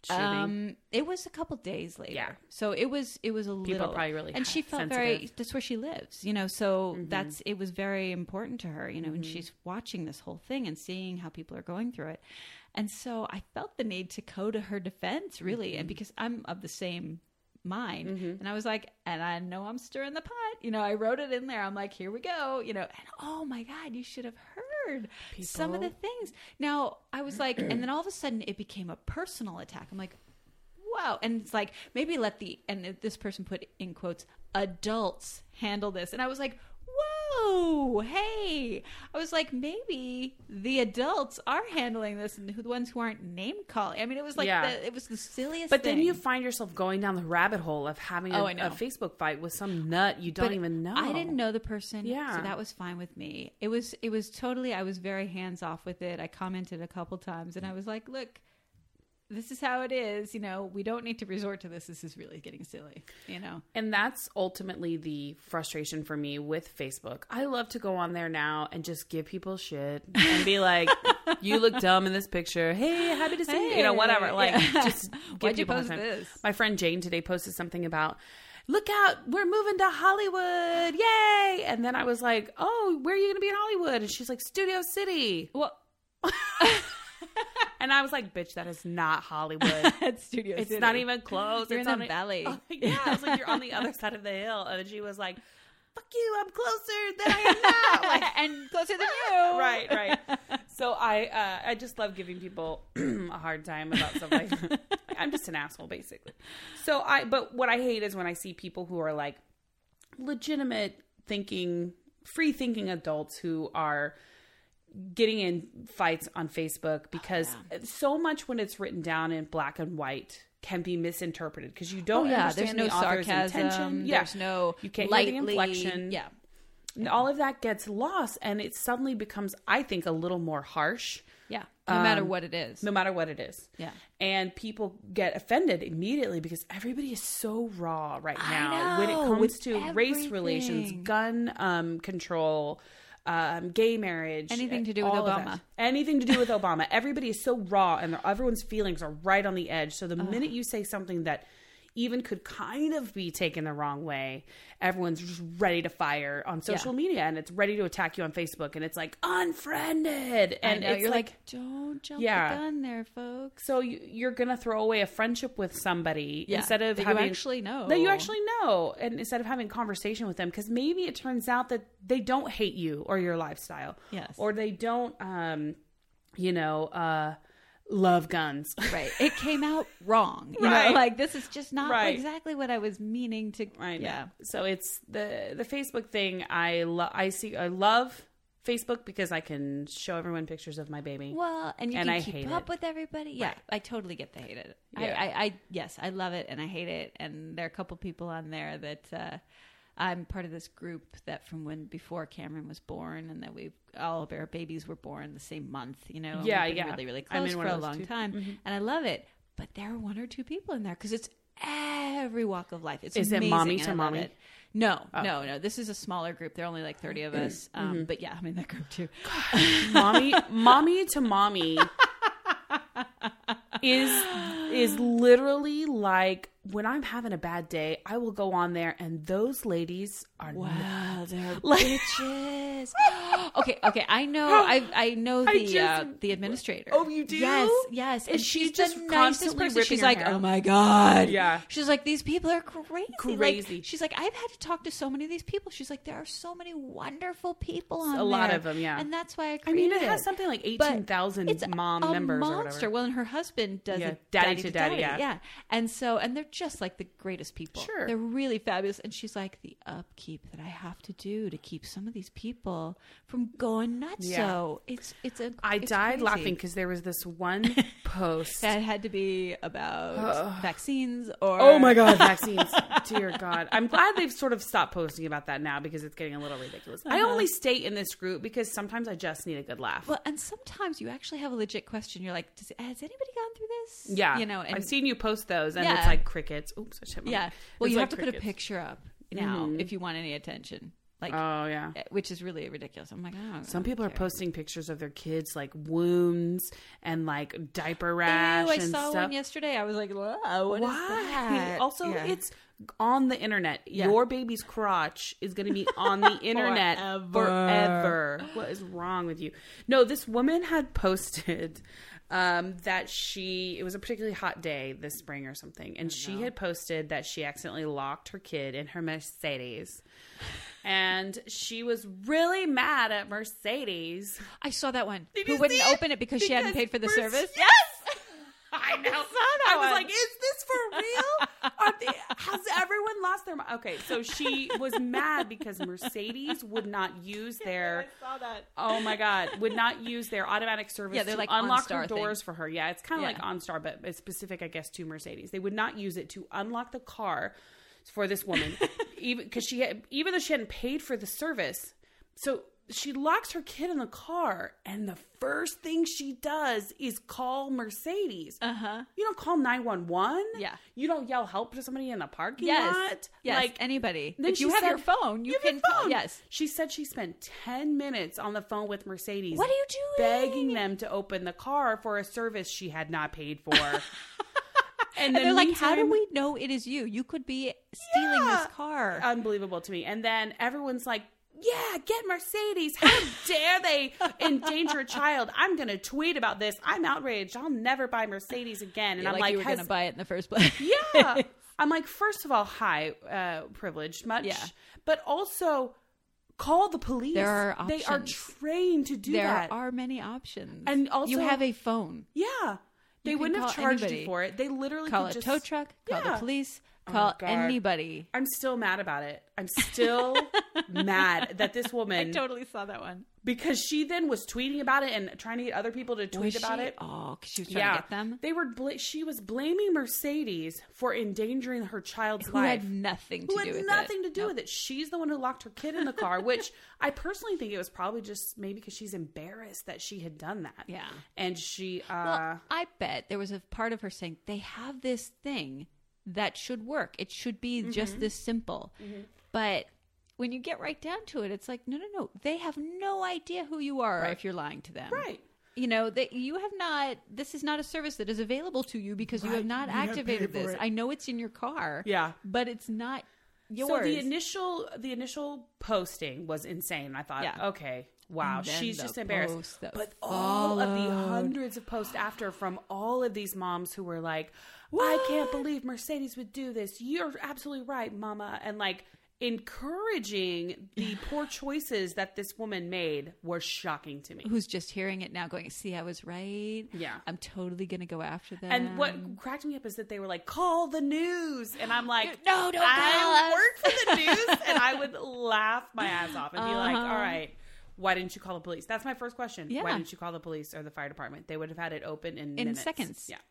shooting? It was a couple days later. Yeah. So it was a little. People are probably really and she felt sensitive. that's where she lives, you know. So it was very important to her, you know, and she's watching this whole thing and seeing how people are going through it. And so I felt the need to go to her defense, really, and because I'm of the same mind, and I was like, and I know I'm stirring the pot, you know. I wrote it in there. I'm like, here we go, you know. And oh my God, you should have heard some of the things. Now I was like, and then all of a sudden it became a personal attack. I'm like, wow. And it's like, maybe and this person put in quotes, adults handle this. And I was like, whoa, hey. I was like, maybe the adults are handling this and the ones who aren't name calling. I mean, it was like, it was the silliest But thing. then you find yourself going down the rabbit hole of having a Facebook fight with some nut you don't even know. I didn't know the person. Yeah. So that was fine with me. It was totally, I was very hands off with it. I commented a couple times and I was like, look, this is how it is. You know, we don't need to resort to this. This is really getting silly, you know? And that's ultimately the frustration for me with Facebook. I love to go on there now and just give people shit and be like, you look dumb in this picture. Hey, happy to see you. You know, whatever. Like, just give Why'd you people post time. this? My friend Jane today posted something about, look out, we're moving to Hollywood. Yay. And then I was like, oh, where are you going to be in Hollywood? And she's like, Studio City. Well, and I was like, bitch, that is not Hollywood. at Studio It's City. not even close. You're it's in on the valley. Yeah, I was like, you're on the other side of the hill. And she was like, fuck you, I'm closer than I am now. Like, and closer than you. right. So I just love giving people a hard time about stuff like that. I'm just an asshole, basically. But what I hate is when I see people who are like legitimate thinking, free thinking adults who are getting in fights on Facebook because so much when it's written down in black and white can be misinterpreted because you don't understand there's no the author's sarcasm. intention. There's no you can't lightly, hear the inflection. Yeah. And all of that gets lost and it suddenly becomes, I think, a little more harsh. Yeah. No matter what it is. No matter what it is. Yeah. And people get offended immediately because everybody is so raw right now when it know, comes with to race relations, everything. gun control, gay marriage, Anything to do with all of Obama. that. Anything to do with Obama. Everybody is so raw and everyone's feelings are right on the edge. So the minute you say something that even could kind of be taken the wrong way, everyone's just ready to fire on social media and it's ready to attack you on Facebook and it's like unfriended. And it's you're like, don't jump the gun there, folks. so you're going to throw away a friendship with somebody instead of that having you actually know. that you actually know, and instead of having conversation with them, because maybe it turns out that they don't hate you or your lifestyle, or they don't, love guns. Right. It came out wrong. You Right. know, like this is just not Right. exactly what I was meaning to. I know. Yeah. So it's the Facebook thing. I love Facebook because I can show everyone pictures of my baby. Well, and you And can I keep hate up it. with everybody. Yeah, Right. I totally get to hate it. Yeah. Yes, I love it and I hate it. And there are a couple people on there that I'm part of this group that from before Cameron was born, and that all of our babies were born the same month. You know, and Yeah, we've been yeah. really, really I'm close in for one a of those long too. time, and I love it. But there are one or two people in there because it's every walk of life. It's Is it amazing, mommy and to I love mommy? it. No. This is a smaller group. There are only like 30 of us. But yeah, I'm in that group too. mommy to mommy is literally like when I'm having a bad day, I will go on there and those ladies are They're bitches. Okay. I know. I know the administrator. Oh, you do? Yes. And And she's she's just the nicest constantly person. ripping She's her like, hair. oh my god. Yeah. She's like, these people are crazy. Crazy. Like, she's like, I've had to talk to so many of these people. She's like, there are so many wonderful people on there. A lot of them, yeah. And that's why I I mean, created it has something like 18,000 it's mom a members monster. or whatever. Well, and her husband does Yeah, it daddy to daddy, yeah. And they're just like the greatest people. Sure. They're really fabulous. And she's like, the upkeep that I have to do to keep some of these people from going nuts. Yeah. So I died crazy. laughing because there was this one post. That had to be about vaccines or Oh my God, vaccines. Dear God. I'm glad they've sort of stopped posting about that now because it's getting a little ridiculous. I only stay in this group because sometimes I just need a good laugh. Well, and sometimes you actually have a legit question. You're like, has anybody gone through this? Yeah. You know, and I've seen you post those and Yeah. it's like crickets. Oops, I shit my yeah. Well, It's you like have to put a crickets. picture up now if you want any attention. Like, Oh, yeah. which is really ridiculous. I'm like, oh, Some people are posting pictures of their kids, like wounds and like diaper rash I and saw stuff. one yesterday. I was like, wow, what is that? Also, Yeah. it's on the internet. Yeah. Your baby's crotch is going to be on the internet forever. What is wrong with you? No, this woman had posted that it was a particularly hot day this spring or something, and she had posted that she accidentally locked her kid in her Mercedes. And she was really mad at Mercedes. I saw that one. Did Who you wouldn't see it? open it because she hadn't paid for the service? Yes! I know. I was like, is this for real? Has everyone lost their mind? Okay, so she was mad because Mercedes would not use their... I saw that. Oh my God. Would not use their automatic service Yeah, they're to like unlock her OnStar doors thing. for her. Yeah, it's kind of Yeah. like OnStar, but it's specific, I guess, to Mercedes. They would not use it to unlock the car for this woman, even though she hadn't paid for the service. So she locks her kid in the car, and the first thing she does is call Mercedes. Uh-huh. You don't call 911. Yeah. You don't yell help to somebody in the parking Yes. lot. Yes. Like Anybody. then If you she have said- your phone, you have can your call. phone. Yes. She said she spent 10 minutes on the phone with Mercedes. What are you doing? Begging them to open the car for a service she had not paid for. And they're like, how do we know it is you? You could be stealing this car. Unbelievable to me. And then everyone's like, yeah, get Mercedes. How dare they endanger a child? I'm going to tweet about this. I'm outraged. I'll never buy Mercedes again. And I'm like, you were going to buy it in the first place. yeah. I'm like, first of all, hi, privileged much. Yeah. But also, call the police. There are They are options. trained to do There that. are many options. And also- you have a phone. Yeah. They You can wouldn't have call charged anybody. you for it. They literally Call could a just... tow truck. Call the Yeah. police. Oh, Call God. anybody. I'm still mad about it. I'm still mad that this woman... totally saw that one. Because she then was tweeting about it and trying to get other people to tweet about it. Oh, because she was trying to get them. They were. She was blaming Mercedes for endangering her child's Who life. had nothing to Who do had with nothing it. to do with it. She's the one who locked her kid in the car, which I personally think it was probably just maybe because she's embarrassed that she had done that. Yeah. And she. Well, I bet there was a part of her saying they have this thing that should work. It should be just this simple. But when you get right down to it, it's like, no. They have no idea who you are if you're lying to them. Right. You know, that you have not, this is not a service that is available to you because you have not You have activated paid for this. it. I know it's in your car. Yeah. But it's not yours. So the initial posting was insane. I thought, Yeah. okay, wow, And then she's the just embarrassed. post that But all of the followed. hundreds of posts after from all of these moms who were like, I can't believe Mercedes would do this. You're absolutely right, mama. And like encouraging the poor choices that this woman made was shocking to me. Who's just hearing it now going, see, I was right. Yeah. I'm totally going to go after them. And what cracked me up is that they were like, call the news. And I'm like, No, don't I call us. work for the news. And I would laugh my ass off and be like, Uh-huh. all right, why didn't you call the police? That's my first question. Yeah. Why didn't you call the police or the fire department? They would have had it open in minutes. seconds. Yeah.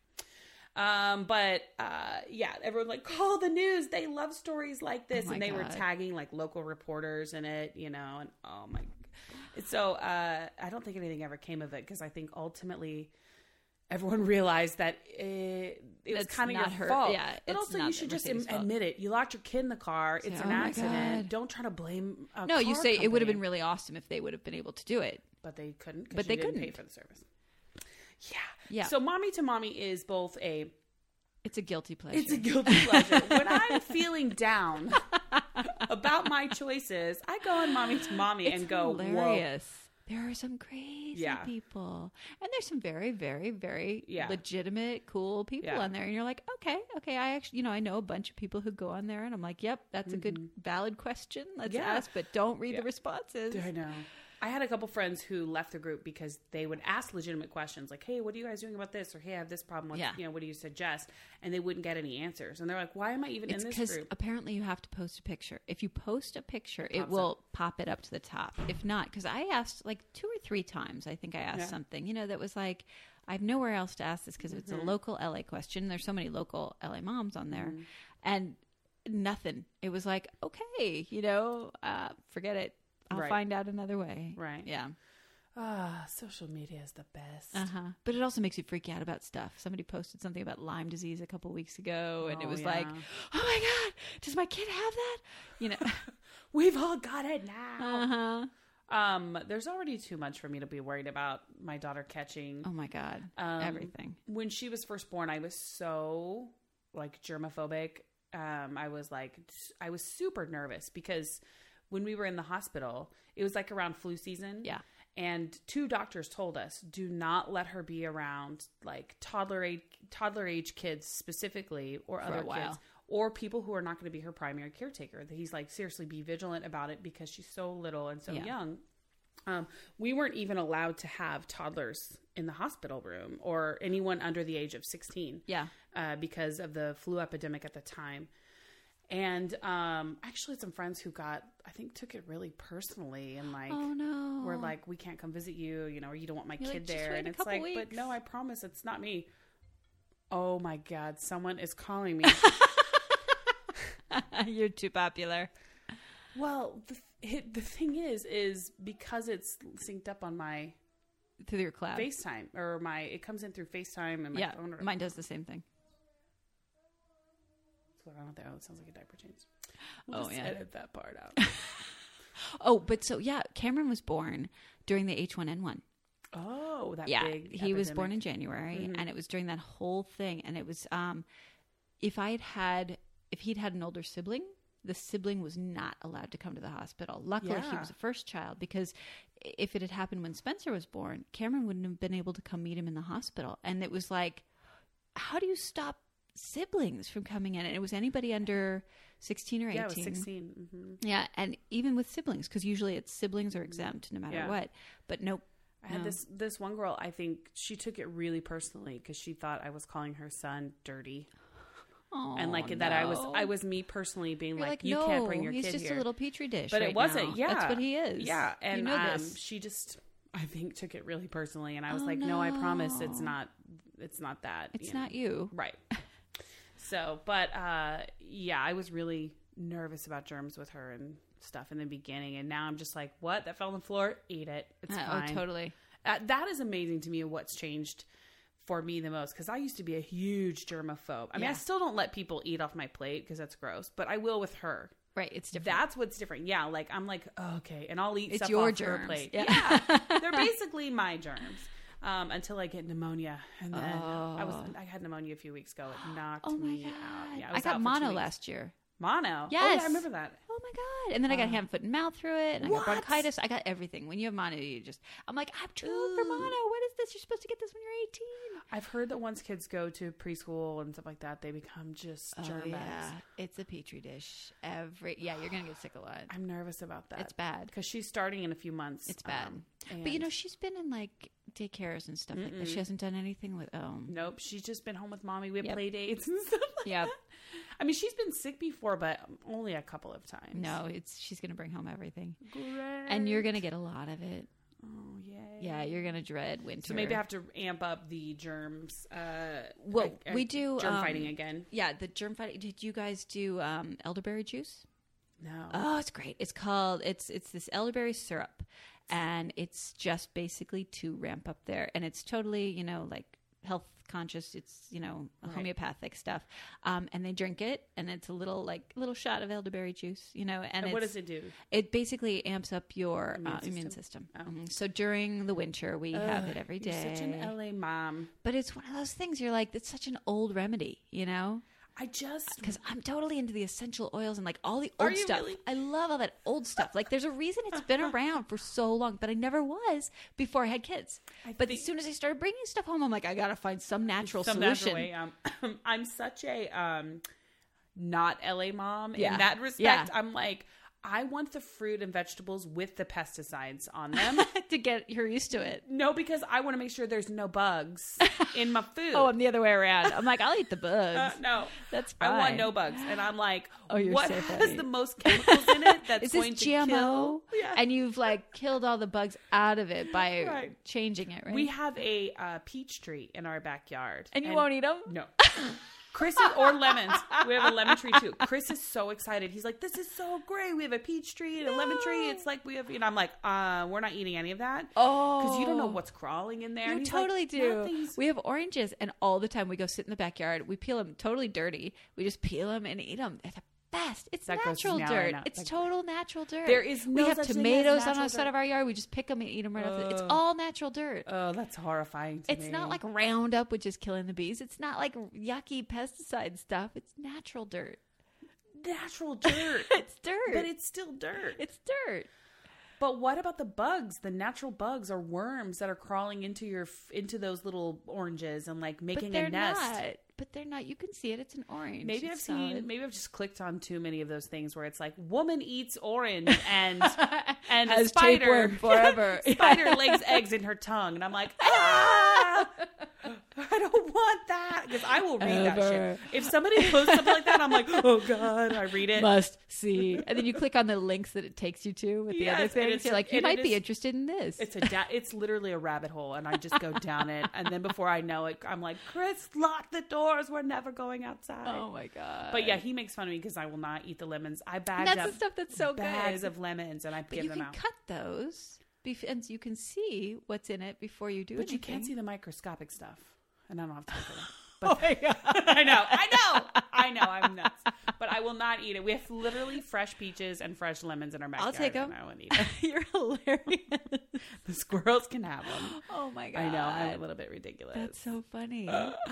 Yeah, everyone like, call the news. They love stories like this. Oh my And they were God. tagging like local reporters in it, you know, and oh my. So I don't think anything ever came of it because I think ultimately everyone realized that it was That's kind of your not her- fault. yeah, But it's also not you the should just Mercedes' fault. admit it. You locked your kid in the car. It's Say, an "Oh my accident. God." Don't try to blame a No, you car say it would have company. been really awesome if they would have been able to do it. But they couldn't because But you they didn't pay couldn't. for the service. Yeah. Yeah. So Mommy to Mommy is both It's a guilty pleasure. it's a guilty pleasure. When I'm feeling down about my choices, I go on Mommy to Mommy It's and go, hilarious. There are some crazy Yeah. people. And there's some very, very, very Yeah. legitimate, cool people Yeah. on there. And you're like, okay, I actually, I know a bunch of people who go on there and I'm like, yep, that's a good, valid question. Let's Yeah. ask, but don't read Yeah. the responses. I know. I had a couple friends who left the group because they would ask legitimate questions like, hey, what are you guys doing about this? Or, hey, I have this problem. Yeah. What do you suggest? And they wouldn't get any answers. And they're like, why am I even It's in this because group? apparently you have to post a picture. If you post a picture, it pops will pop it up to the top. If not, because I asked like 2 or 3 times, I think I asked Yeah. something, that was like, I have nowhere else to ask this because it's a local LA question. There's so many local LA moms on there. And nothing. It was like, okay, forget it. I'll Right. find out another way. Right. Yeah. Social media is the best. But it also makes you freak out about stuff. Somebody posted something about Lyme disease a couple weeks ago, and it Oh, was yeah. like, oh my God, does my kid have that? We've all got it now. Uh-huh. There's already too much for me to be worried about my daughter catching. Oh my God. Everything. When she was first born, I was so like germophobic. I was super nervous because when we were in the hospital, it was like around flu season. Yeah. And 2 doctors told us, do not let her be around like toddler age kids specifically, or other kids, or people who are not going to be her primary caretaker. He's like, seriously, be vigilant about it because she's so little and so young. We weren't even allowed to have toddlers in the hospital room or anyone under the age of 16. Yeah. Because of the flu epidemic at the time. And actually some friends who took it really personally and like, oh no, we're like, we can't come visit you, you know, or you don't want my You're kid like, there. And it's like, weeks. but no, I promise it's not me. Oh my God, someone is calling me. You're too popular. Well, the thing is because it's synced up on my through your cloud FaceTime, or it comes in through FaceTime and my phone. Mine does the same thing. What's going on there? Oh, it sounds like a diaper change. We'll just edit that part out. Oh, but so Cameron was born during the H1N1. Oh, that big he epidemic. was born in January, and it was during that whole thing. And it was if he'd had an older sibling, the sibling was not allowed to come to the hospital. Luckily, he was the first child, because if it had happened when Spencer was born, Cameron wouldn't have been able to come meet him in the hospital. And it was like, how do you stop siblings from coming in? And it was anybody under 16 or 18. Yeah, it was 16. Mm-hmm. Yeah, and even with siblings, because usually it's siblings are exempt no matter what. But nope. I had this one girl, I think she took it really personally because she thought I was calling her son dirty. Oh, and like that I was me personally being like, you no, can't bring your he's kid just here. a little petri dish. But right it wasn't. now. Yeah, that's what he is. Yeah, and you know this. she just, I think, took it really personally, and I was like, no, I promise it's not that. It's not you. Right. So, but I was really nervous about germs with her and stuff in the beginning, and now I'm just like, what? That fell on the floor? Eat it. It's fine. Oh, totally. That is amazing to me, and what's changed for me the most, because I used to be a huge germaphobe. I mean, I still don't let people eat off my plate because that's gross, but I will with her. Right, it's different. That's what's different. Yeah, like I'm like, oh, okay, and I'll eat it's stuff your off germs. her plate. Yeah, they're basically my germs. Until I get pneumonia, and then I had pneumonia a few weeks ago. It knocked me out. Yeah, I got mono last year. Mono? Yes. Oh, yeah, I remember that. Oh my God. And then I got hand, foot, and mouth through it. And I got bronchitis. I got everything. When you have mono, I'm like, I'm too old for mono. What is this? You're supposed to get this when you're 18. I've heard that once kids go to preschool and stuff like that, they become just germ bags. Yeah. It's a petri dish. You're going to get sick a lot. I'm nervous about that. It's bad. Because she's starting in a few months. It's bad. But she's been in like daycares and stuff like that. She hasn't done anything with, Nope. She's just been home with mommy. We have play dates and stuff like that. I mean, she's been sick before, but only a couple of times. No, she's going to bring home everything. Great. And you're going to get a lot of it. Oh, yay. Yeah, you're going to dread winter. So maybe I have to amp up the germs. We do germ fighting again. Yeah, the germ fighting. Did you guys do elderberry juice? No. Oh, it's great. It's called, it's this elderberry syrup. And it's just basically to ramp up there. And it's totally, like health conscious. It's, homeopathic stuff. And they drink it, and it's a little shot of elderberry juice, and what does it do? It basically amps up your immune system. Oh. Mm-hmm. So during the winter, we have it every day. You're such an LA mom. But it's one of those things you're like, it's such an old remedy, because I'm totally into the essential oils and like all the old stuff. Really? I love all that old stuff. Like there's a reason it's been around for so long, but I never was before I had kids. But as soon as I started bringing stuff home, I'm like, I gotta find some natural solution. Natural way. I'm such a not LA mom in that respect. I'm like, I want the fruit and vegetables with the pesticides on them. To get her used to it. No, because I want to make sure there's no bugs in my food. Oh, I'm the other way around. I'm like, I'll eat the bugs. No. That's fine. I want no bugs. And I'm like, you're what so has funny. the most chemicals in it that's Is going this to GMO? kill? Yeah. And you've like killed all the bugs out of it by changing it, right? We have a peach tree in our backyard. And you won't eat them? No. Chris or lemons. We have a lemon tree too. Chris is so excited. He's like, "This is so great. We have a peach tree and a lemon tree. It's like we have." And I'm like, "We're not eating any of that." Oh, because you don't know what's crawling in there. You totally do. We have oranges, and all the time we go sit in the backyard. We peel them totally dirty. We just peel them and eat them. They're the best. It's That grossed natural me out dirt. right now. It's total natural dirt. There is no We have such thing as tomatoes on natural the side dirt. of our yard. We just pick them and eat them right off. It's all natural dirt. Oh, that's horrifying to me. It's not like Roundup, which is killing the bees. It's not like yucky pesticide stuff. It's natural dirt. natural dirt. It's dirt. But it's still dirt. It's dirt. But what about the bugs, the natural bugs or worms that are crawling into those little oranges and like making a nest? But they're not. You can see it. It's an orange. Maybe It's I've solid. maybe I've just clicked on too many of those things where it's like woman eats orange and a Has spider tapeworm forever. spider lays eggs in her tongue, and I'm like, ah, I don't want that because I will read that Ever. shit. If somebody posts something like that, I'm like, oh god, I read it. Must see. And then you click on the links that it takes you to with the Yes, other and things. it's- You're like, you and might it be is- interested in this. It's literally a rabbit hole, and I just go down it, and then before I know it, I'm like, Chris, lock the doors. We're never going outside. Oh my god. But yeah, he makes fun of me because I will not eat the lemons. I bagged that's up the stuff that's so bags good. of lemons, and I But give you them can out. cut those, and you can see what's in it before you do it. But you can't see the microscopic stuff, and I don't have time for that. Oh my god. I know, I'm nuts. But I will not eat it. We have literally fresh peaches and fresh lemons in our backyard. I'll take them. And I won't eat it. You're hilarious. The squirrels can have them. Oh my god. I know, I'm a little bit ridiculous. That's so funny.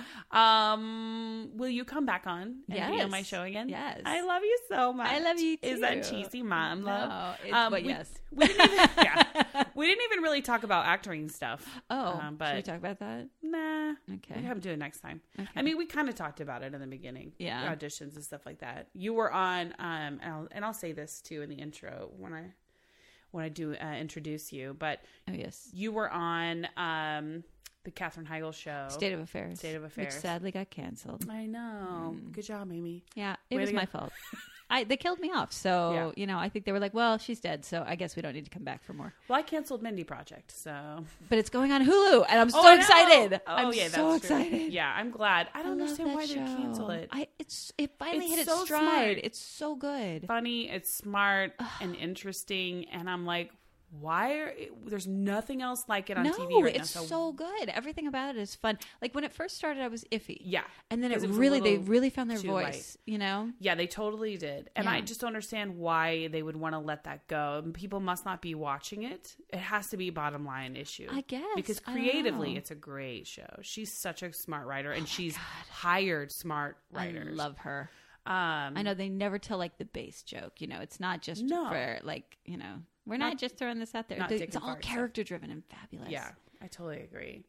Will you come back on and be on Yes. my show again? Yes. I love you so much. I love you Is that too. cheesy mom love? No, it's, but we, yes. We didn't even, yeah. We didn't even really talk about acting stuff. Oh, but should we talk about that? nah. Okay. We have to do it next time. Okay. I mean, we kind of talked about it in the beginning. Yeah. Auditions and stuff like that. You were on, and I'll say this too in the intro when I do introduce you, but Oh yes. you were on the Katherine Heigl show. State of Affairs. State of Affairs. Which sadly got canceled. I know. Good job, Amy. Yeah, it Way was to my go. fault. They killed me off. So, Yeah. I think they were like, well, she's dead. So I guess we don't need to come back for more. Well, I canceled Mindy Project, so. But it's going on Hulu. And I'm so I know. excited. Oh, I'm yeah, so that's true. excited. Yeah, I'm glad. I don't love understand that why they show. cancel it. It finally It's hit its so stride. smart. It's so good. Funny, it's smart and interesting, and I'm like, there's nothing else like it on TV right now. It's so good. Everything about it is fun. Like when it first started, I was iffy. Yeah. And then 'Cause they it was a really little found their too voice, Yeah, they totally did. And Yeah. I just don't understand why they would want to let that go. People must not be watching it. It has to be a bottom line issue. I guess. Because I don't creatively, know. it's a great show. She's such a smart writer, and she's hired smart writers. I love her. I know they never tell like the base joke. It's not just for like, we're not just throwing this out there. not It's dick and all fart stuff. character driven and fabulous. Yeah, I totally agree.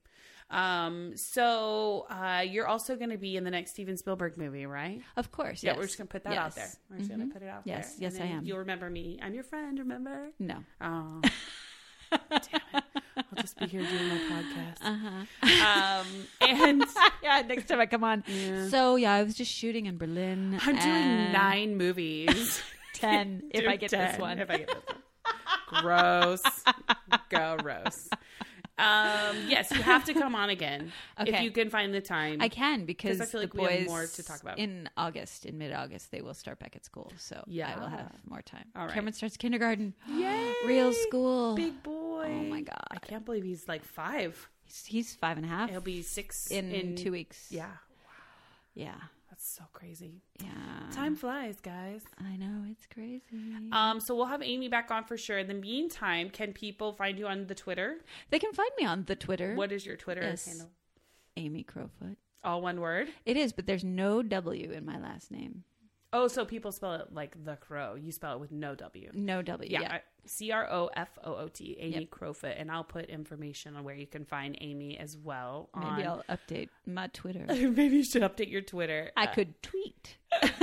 So you're also going to be in the next Steven Spielberg movie, right? Of course. Yeah, yes. we're just going to put that out there. Yes. We're just going to put it out there. Yes, And yes, I then am. You'll remember me. I'm your friend, remember? No. Oh, damn it. I'll just be here doing my podcast. Uh-huh. And Yeah, next time I come on. Yeah. So, I was just shooting in Berlin. I'm doing and 9 movies. 10 if Do I get 10 this one. If I get this one. Gross. Gross. Yes, you have to come on again if Okay. you can find the time. I can because I feel like the we boys have more to talk about. in mid-August, they will start back at school. So Yeah. I will have more time. All right. Cameron starts kindergarten. Yay! Real school. Big boy. Oh my God. I can't believe he's like 5. He's 5.5. He'll be 6 in 2 weeks. Yeah. Yeah. That's so crazy. Yeah. Time flies, guys. I know. It's crazy. So we'll have Amy back on for sure. In the meantime, can people find you on the Twitter? They can find me on the Twitter. What is your Twitter Yes. handle? Amy Crowfoot. All one word? It is, but there's no W in my last name. Oh, so people spell it like the crow. You spell it with no W. No W. Yeah. Crofoot, Amy Yep. Crowfoot. And I'll put information on where you can find Amy as well. Maybe I'll update my Twitter. Maybe you should update your Twitter. I could tweet.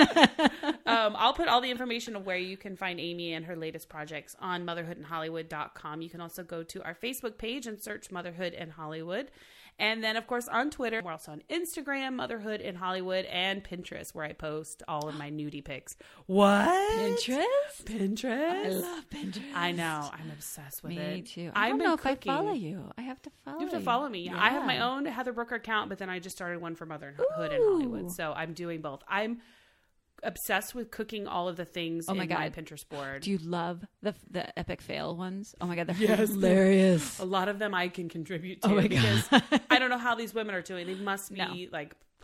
I'll put all the information of where you can find Amy and her latest projects on motherhoodinhollywood.com. You can also go to our Facebook page and search Motherhood in Hollywood. And then, of course, on Twitter. We're also on Instagram, Motherhood in Hollywood, and Pinterest, where I post all of my nudie pics. What? Pinterest? Pinterest? I love Pinterest. I know. I'm obsessed with it. Me too. I I've don't been know cooking. if I follow you. I have to follow you. You have to follow me. Yeah. I have my own Heather Brooker account, but then I just started one for Motherhood in Hollywood. So I'm doing both. I'm obsessed with cooking all of the things in my Pinterest board. Do you love the epic fail ones? Oh my God, they're Yes. hilarious. A lot of them I can contribute to Oh my because I don't know how these women are doing. They must be like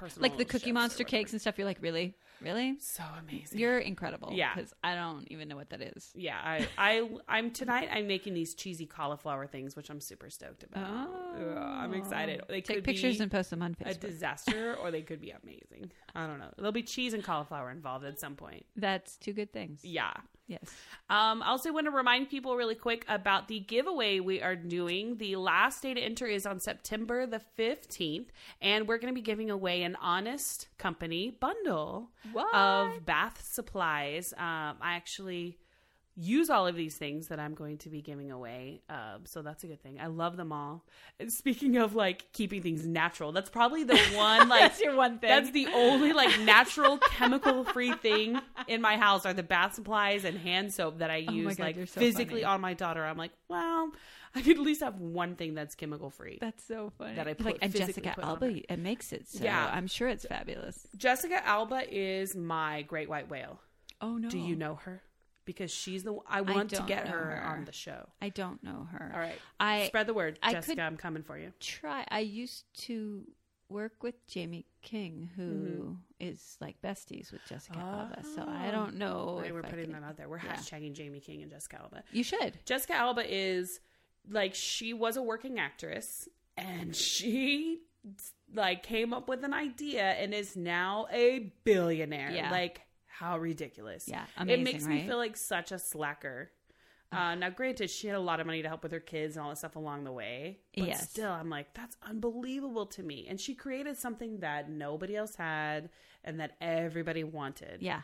personal Like the Cookie chefs or Monster whatever. cakes and stuff. You're like, really? So amazing. You're incredible. Yeah. Because I don't even know what that is. Yeah, I'm tonight. I'm making these cheesy cauliflower things, which I'm super stoked about. Oh. I'm excited. They Take could pictures be and post them on a Facebook. disaster, or they could be amazing. I don't know. There'll be cheese and cauliflower involved at some point. That's two good things. Yeah. Yes. I also want to remind people really quick about the giveaway we are doing. The last day to enter is on September the 15th, and we're going to be giving away an Honest Company bundle of bath supplies. I actually use all of these things that I'm going to be giving away, so that's a good thing. I love them all. And speaking of like keeping things natural, that's probably the one like That's your one thing. That's the only like natural chemical free thing in my house are the bath supplies and hand soap that I use God, like you're so physically funny. on my daughter. I'm like, well, I could at least have one thing that's chemical free. That's so funny. That I put like, and physically Jessica put on Alba her. it makes it. So Yeah. I'm sure it's fabulous. Jessica Alba is my great white whale. Oh no. Do you know her? Because she's the I want to don't get know her her. on the show. I don't know her. All right. I Spread the word. I Jessica, could- I'm coming for you. try. I used to work with Jamie King, who is like besties with Jessica Alba. So I don't know. Right, if we're I putting could- that out there. We're yeah. hashtagging Jamie King and Jessica Alba. You should. Jessica Alba is like, she was a working actress and she like came up with an idea and is now a billionaire. Yeah. Like, how ridiculous. Yeah, amazing, It makes me right? feel like such a slacker. Now, granted, she had a lot of money to help with her kids and all that stuff along the way. But Yes. still, I'm like, that's unbelievable to me. And she created something that nobody else had and that everybody wanted. Yeah.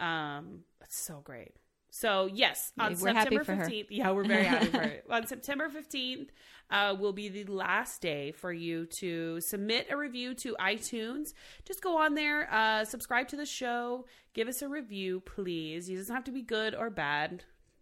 It's so great. So, yes, on We're happy September for her. 15th. Yeah, we're very happy for her. On September 15th will be the last day for you to submit a review to iTunes. Just go on there, subscribe to the show, give us a review, please. It doesn't have to be good or bad.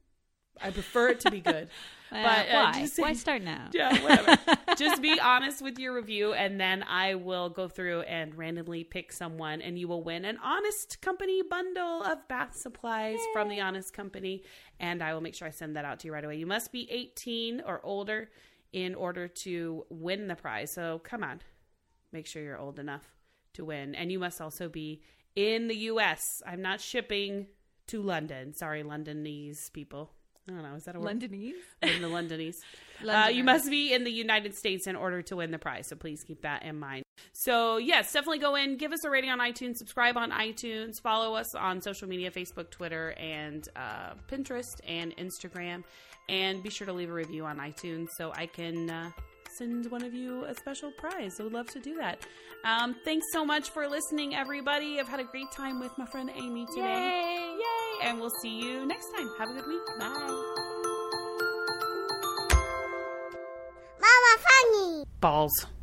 I prefer it to be good. But why? Why start now? Yeah, whatever. Just be honest with your review, and then I will go through and randomly pick someone, and you will win an Honest Company bundle of bath supplies from the Honest Company, and I will make sure I send that out to you right away. You must be 18 or older in order to win the prize. So come on, make sure you're old enough to win, and you must also be in the U.S. I'm not shipping to London. Sorry, Londonese people. I don't know. Is that a word? Londonese? In the Londonese. Londoners. You must be in the United States in order to win the prize. So please keep that in mind. So yes, definitely go in, give us a rating on iTunes, subscribe on iTunes, follow us on social media, Facebook, Twitter, and Pinterest and Instagram. And be sure to leave a review on iTunes so I can send one of you a special prize. I would love to do that. Thanks so much for listening, everybody. I've had a great time with my friend Amy today. Yay! Yay! And we'll see you next time. Have a good week. Bye. Mama Funny. Balls.